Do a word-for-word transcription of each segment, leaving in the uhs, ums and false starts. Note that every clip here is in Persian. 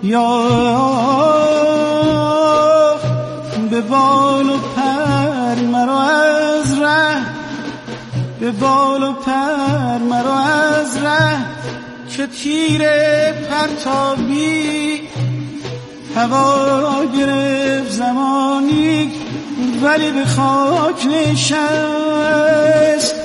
یا به بال و پر مرا از ره، به بال و پر مرا از ره، که تیر پرتابی هوا گرفت زمانی ولی به خاک نشست.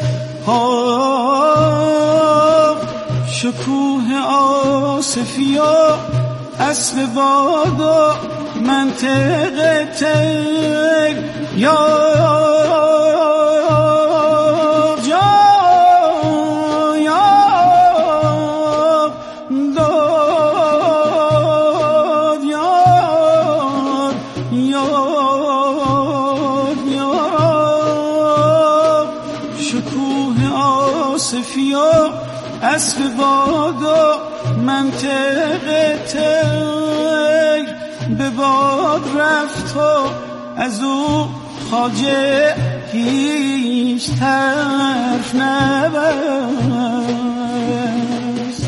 ها شکوه آصفیا اسب باد و منطقه تیر، یا اسب باد و منطقه تیر، به باد رفت و از او خواجه هیچ طرف نبست.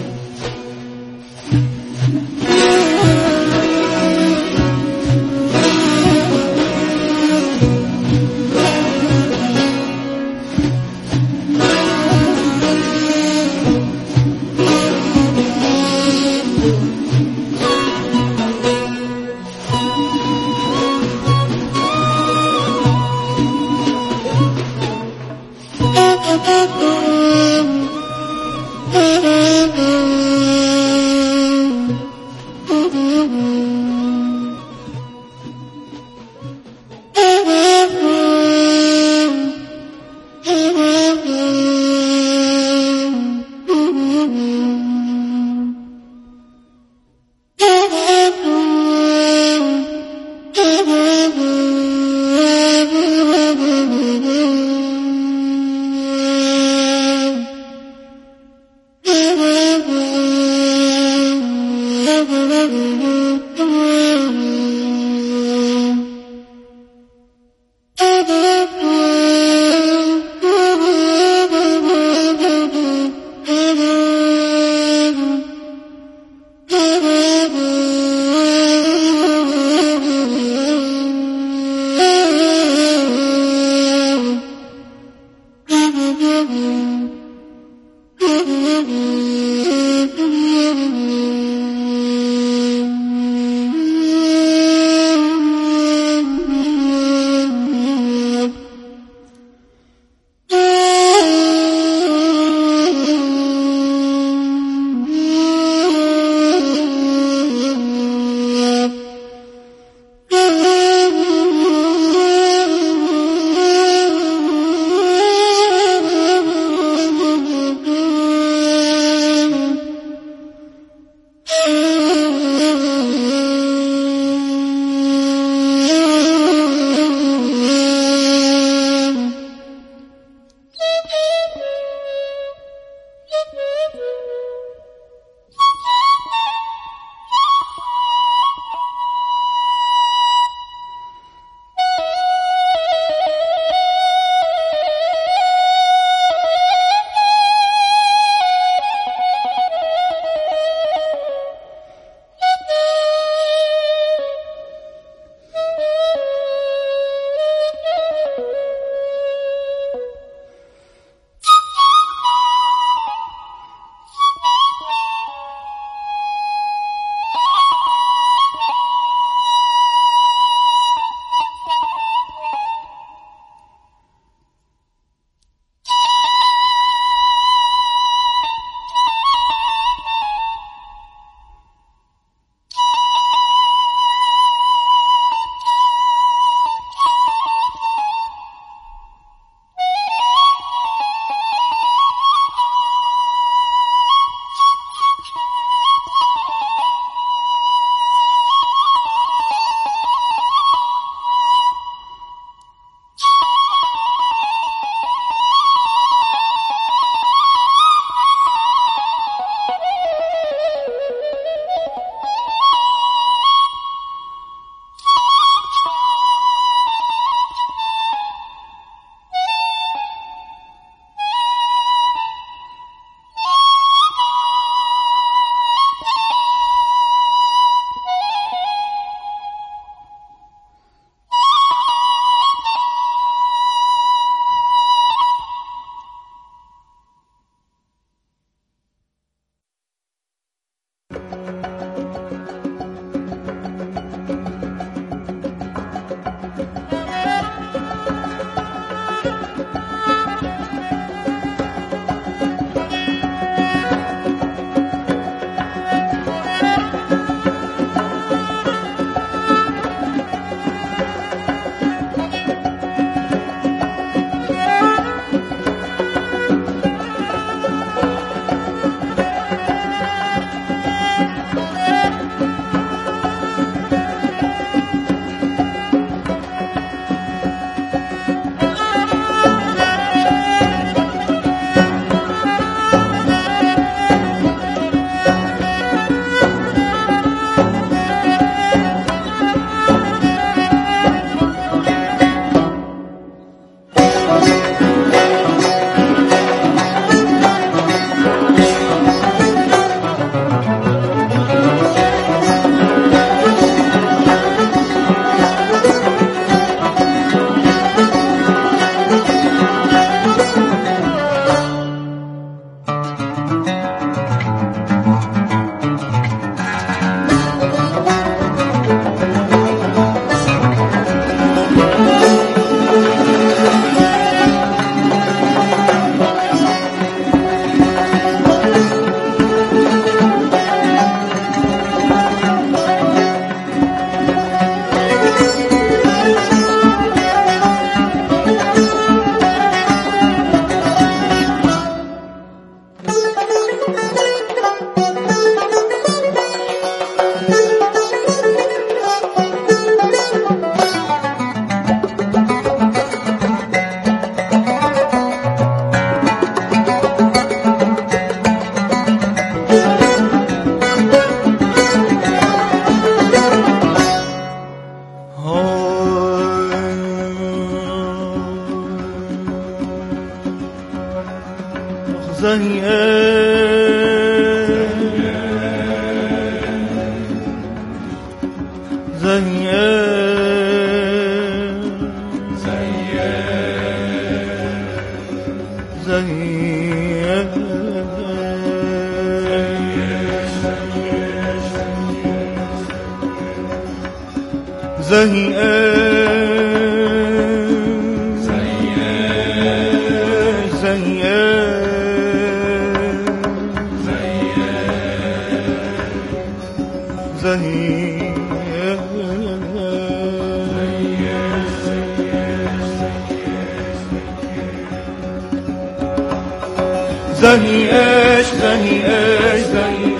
زهی عشق زهی عشق زهی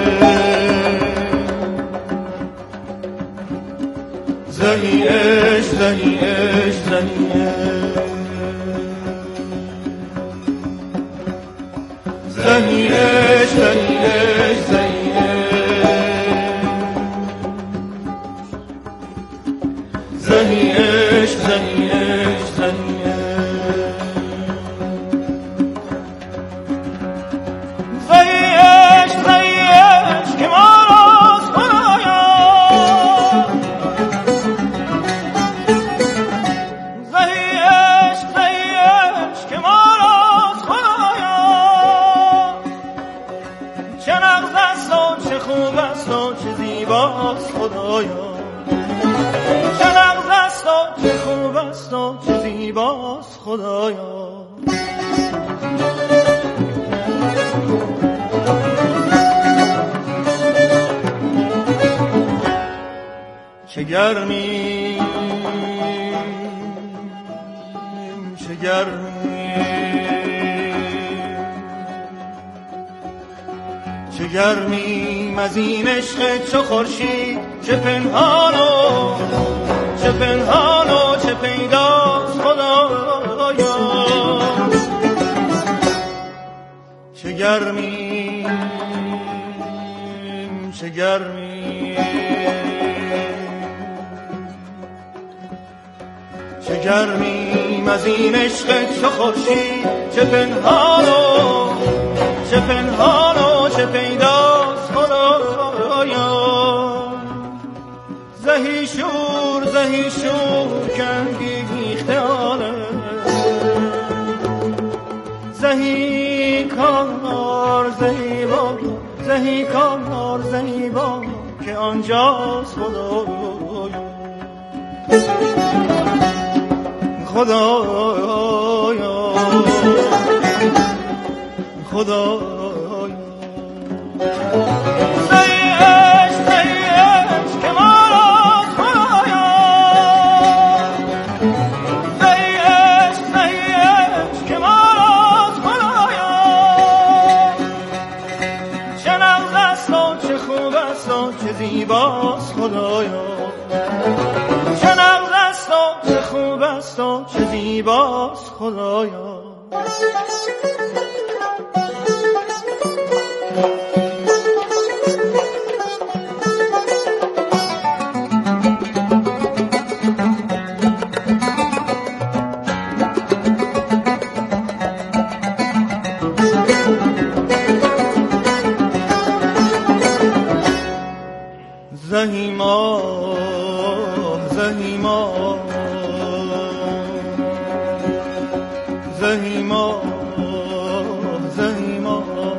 زهی عشق زهی عشق زهی عشق زهی عشق زهی عشق زهی عشق خدایا چه گرمی چه گرمی چه گرمی از این عشق چو خورشید چه پنهان و چه پنهان و چه پیداست خدایا چه گرمی چه گرمی چه گرمی از این عشق چو خورشید چه پنهان و چه پنهان و چه پیداست خدایا زهی شور زهی شور کنگیخته آنه زهی کار زهی با زهی کار زهی با که آنجاست خدایا خدایا خدایا زیباست خدایا چه نغز است و چه خوب است و چه زیباست خدایا زهی ماه زهی ماه زهی ماه زهی ماه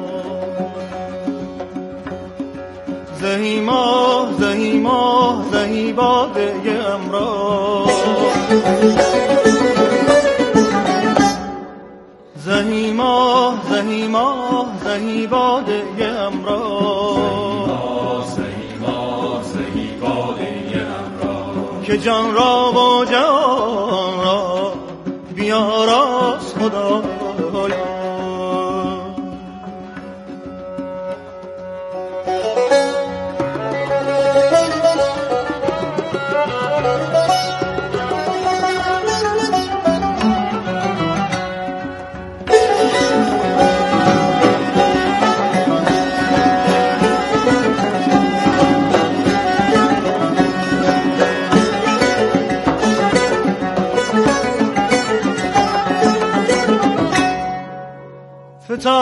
زهی ماه زهی ماه زهی باده امراض زهی ماه زهی ماه زهی باده امراض که جان را و جان را بیاراست خدایا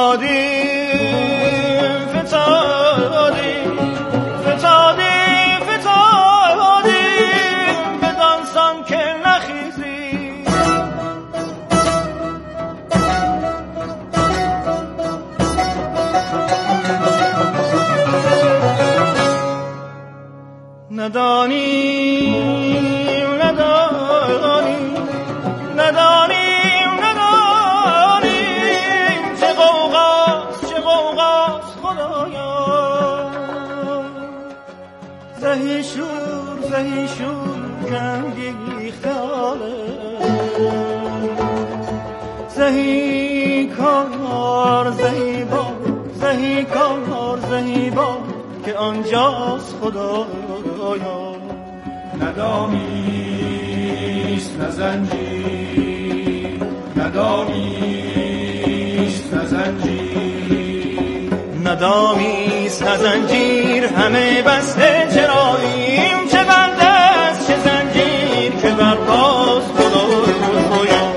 فتادیم فتادیم فتادیم فتادیم بدانسان که نخیزیم ندانیم ندانیم ندانیم ندانیم چه غوغاست چه غوغاست خدایا زهی شور زهی شور کنگیخته زهی کار زهی بار زهی کار زهی بار که آنجاست خدایا ندامیست نه زنجیر ندامیست نه زنجیر ندامیست نه زنجیر همه بسته چراییم چه بند است چه زنجیر که برپاست خدایا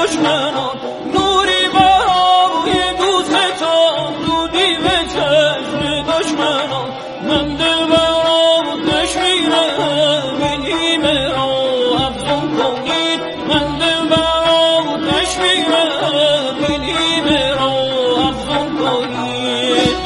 دشمنان نوری برای دوست تو دودی به چشم دشمنان من دل برای تشمیرم این ایمه را افزون کنید من دل برای تشمیرم این ایمه را افزون کنید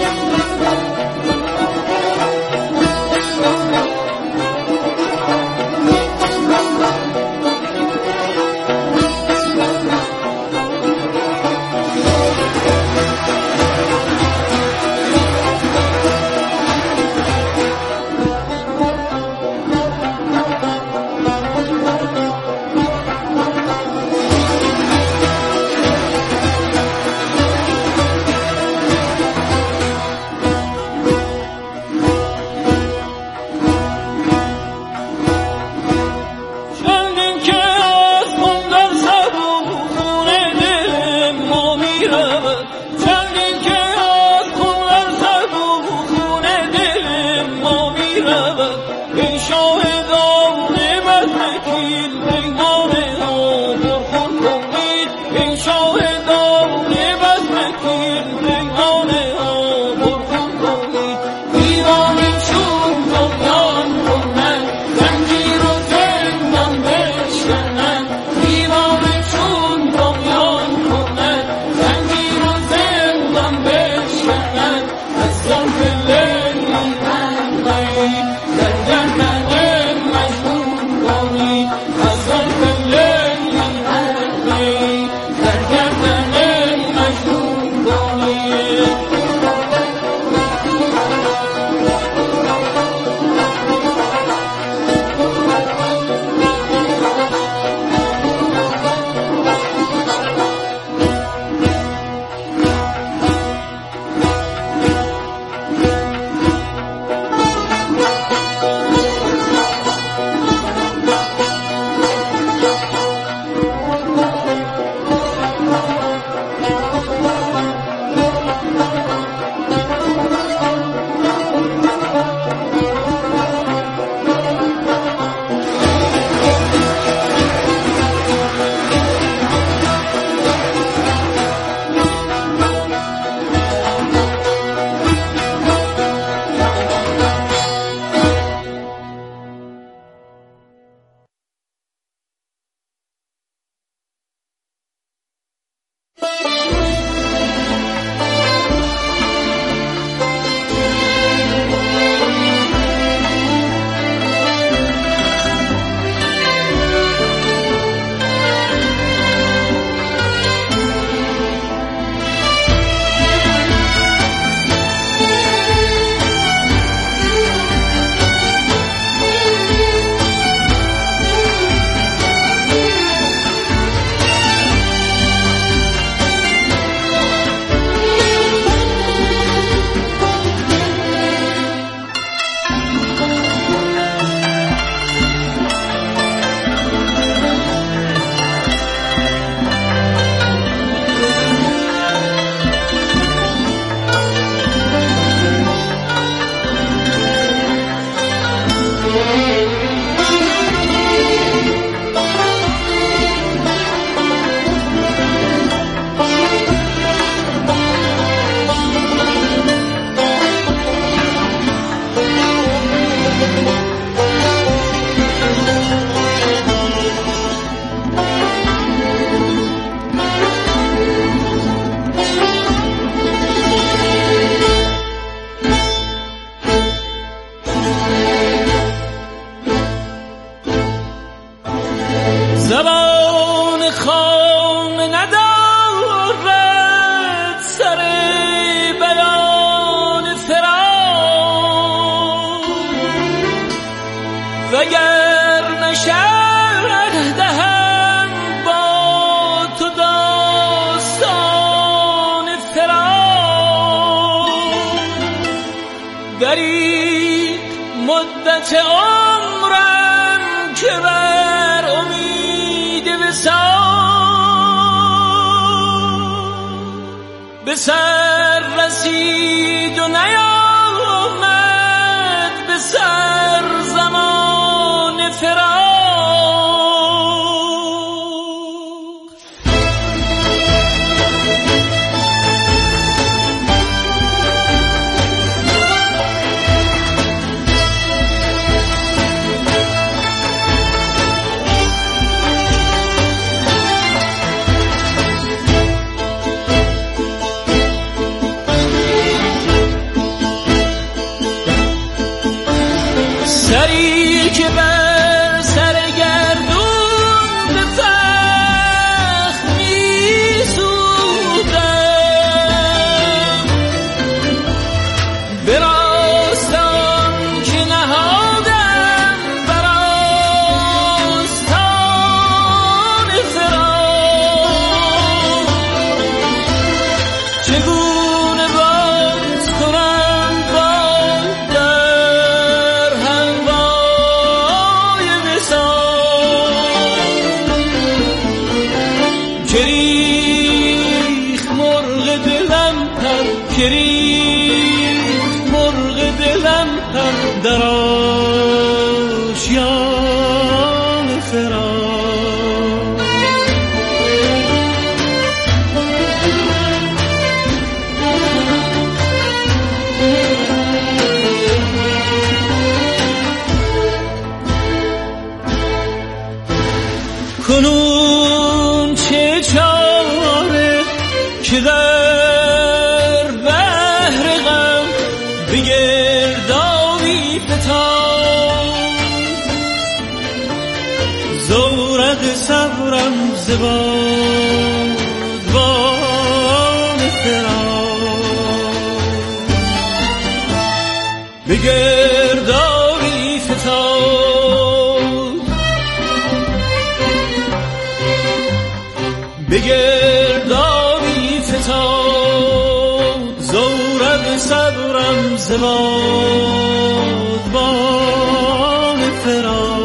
مدت عمرم که بر امید وصال به سر رسید و نیامد به سر زمان فراق کریخ مرغ دلم پر کریخ مرغ دلم پر در آشیان فراق کنون چه چاره که در بحر غم به گردابی فتاد زورق صبرم زباد بان فراق به گردابی فتاد به گردابی فتاد زورق صبرم زباد بان فراق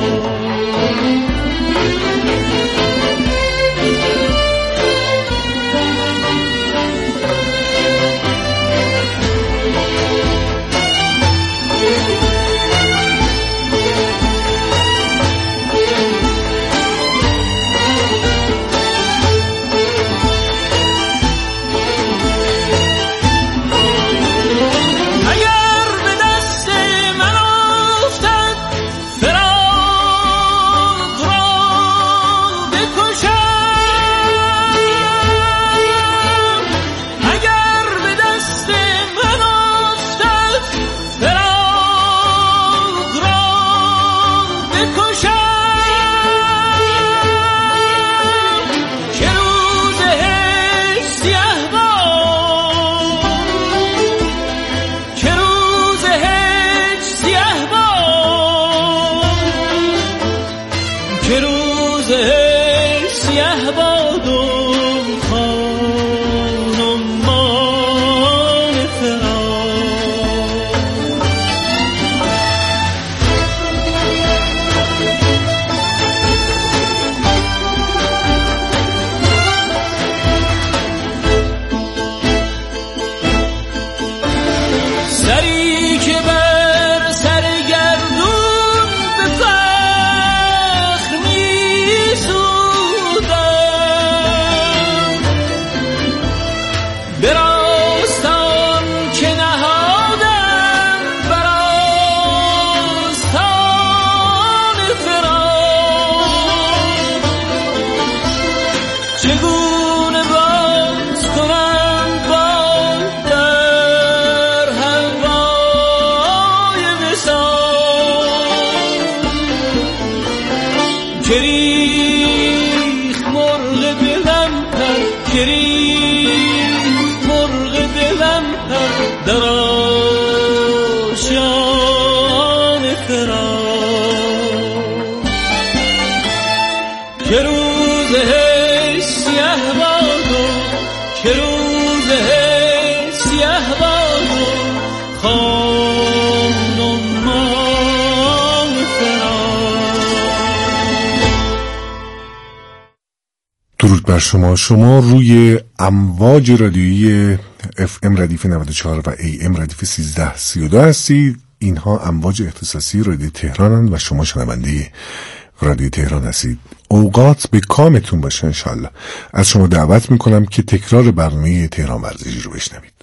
درود بر شما. شما روی امواج رادیویی اف ام ردیف نود و چهار و ای ام ردیف سیزده سی و دو هستید. اینها امواج اختصاصی رادیو تهرانند و شما شنونده رادیو تهران هستید. اوقات به کامتون باشه انشالله. از شما دعوت میکنم که تکرار برنامه تهران ورزشی رو بشنوید.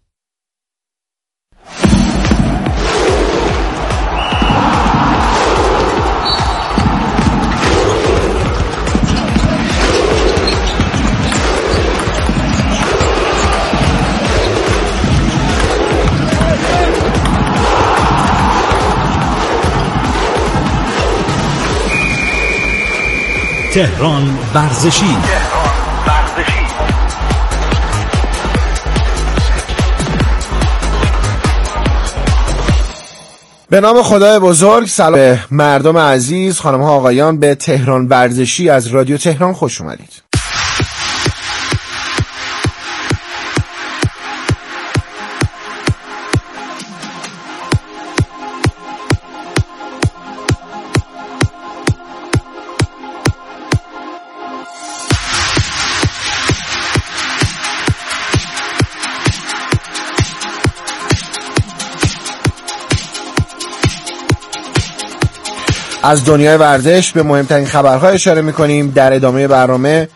تهران ورزشی. به نام خدای بزرگ. سلام به مردم عزیز، خانم ها آقایان، به تهران ورزشی از رادیو تهران خوش اومدید. از دنیای ورزش به مهمترین خبرها اشاره میکنیم. در ادامه برنامه